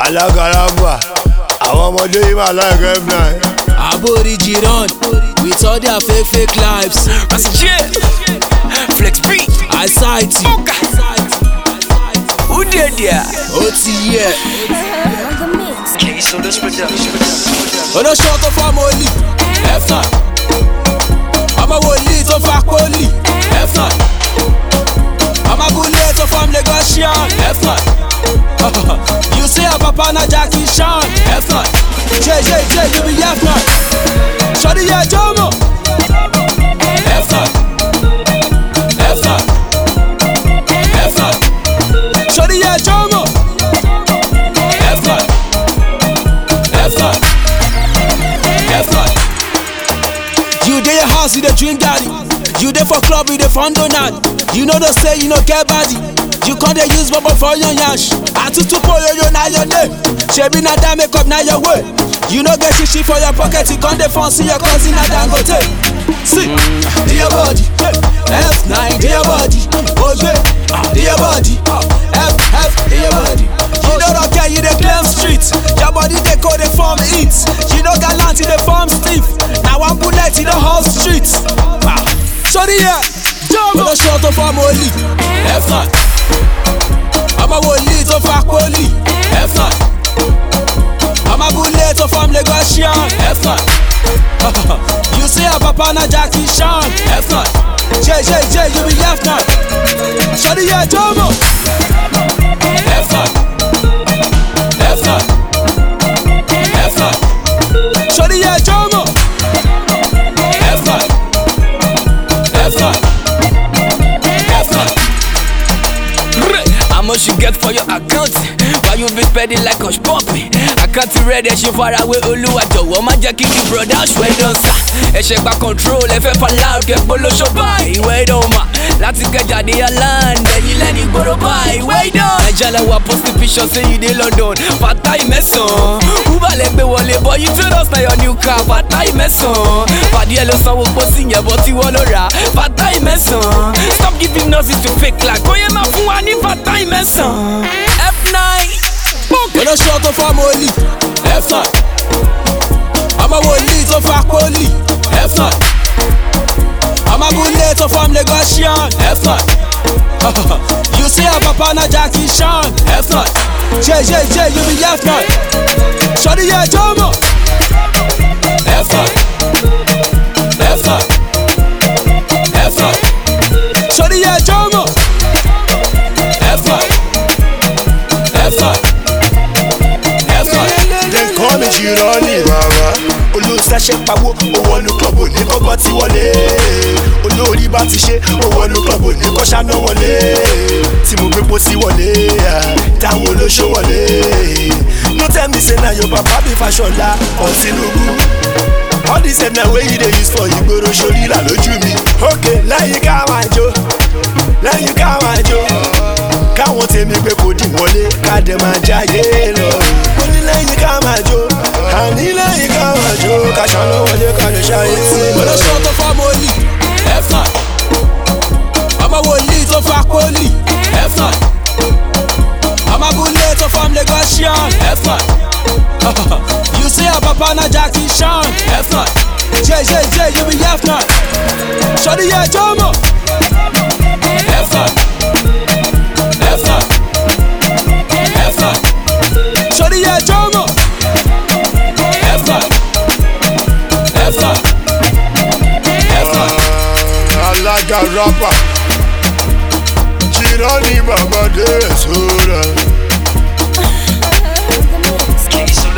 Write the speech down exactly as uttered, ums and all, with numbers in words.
Alagaraba, àwọn ọmọdé yìí máa like F nine. Abori Jiron, with all their fake fake lives. That's shit. Flex beat. I sight you. Who did that? O T yeah. Case on this production. On a short of family. F nine. I'm a woli to fuck only. F nine. I'm a bullet to from Lagosian. F nine. You say a papa na Jackie Chan. F nine. J J J, you be F nine. Shawty ya Jomo. F nine. F nine. F nine. Shawty ya Jomo. F nine. F nine. F nine. You dey your house, you dey drink daddy. You dey for club, you dey fun donut. You know the say you no get body. You can't dey use bubble for your yash. Atutu poyo yo na your name. Shebi na that make up na your way. You no get shishi for your pocket. You can't dey fancy your cousin na Dangote. See, dear body, F nine, dear body, O J, dear body, F F, dear body. You know don't care, you dey claim street. Your body dey go dey form eat. You know gallant, you dey form stiff. Now one bullet in the whole street. Sorry yeah, Jomo. No short of family. F nine. I'm a woli to fuck only. F nine. I'm a bullet to from Lagosian. F nine. You say a papa na Jackie Chan. F nine. J J J, you be F nine. Shawty ya Jomo. F nine. F nine. F nine. Shawty ya Jomo. F nine. F nine. F nine. How much you get for your account? Why you be spending like hush puppy? I can't read that shit far away. Oluwa jọ̀wọ́ má jẹ́ kí you brother swear don sa. Ẹ ṣe gba control, ẹ fẹ́ fa loud, kẹ polo show báyìí. Ìwé ìdán ma láti kẹjà dé ya land. Ẹ̀yin lẹ́ni gbòòrò báyìí. Ìwé ìdán. Naija la wa post picture say you dey London. Fatai mẹ́sàn-án. Uber lẹ gbé wọlé but you told us na your new car. Fatai mẹ́sàn-án. Pàdé ẹ ló sanwó pósí yẹn bọ́ tí wọ́n ló rà. Fatai mẹ́sàn-án. Stop giving nurses to fake like. Kóyè máa fún wa ní Fatai mẹ́sàn-án. F nine. On a short of family. F nine. I'm a woli to fuck only. F nine. I'm a bullet to from Lagosian. F nine. You say a papa na Jackie Chan. F nine. J J J, you be F nine. Shawty ya Jomo. F nine. F nine. F nine. Shawty ya Jomo. F nine. F nine. F nine. They call me Jironi baba. Olùsàṣẹ pawó, owó nu club ní kọ́kọ́ ti wọlé. Olórí bá ti ṣe, owó nu club ní kọ́ ṣáná wọlé. Tí mo gbé pósí wọlé, táwọn olóṣó wọlé. No tell me say na your papa be Fashola or Tinubu. All the same na wey you dey use for ìgboro sórí là lójú mi. Okay, lẹ́yìn ká máa jó, lẹ́yìn ká máa jó. Káwọn tèmi pé kò dì wọlé, ká dẹ̀ máa jáyé lọ. Ó ní lẹ́yìn ká máa jó, àní lẹ́yìn ká máa jó. Ká ṣáná wọlé, ká lè ṣáyé sí i. On a short of family. F nine. I'm a woli to fuck only. F nine. I'm a bullet to from Lagosian. F nine. You say a papa na Jackie Chan. F nine. J J J, you be F nine. Shawty ya Jomo. F nine. F nine. F nine. Shawty ya Jomo. F nine. F nine. F nine. Alagaraba, Jironi baba de sora. Case on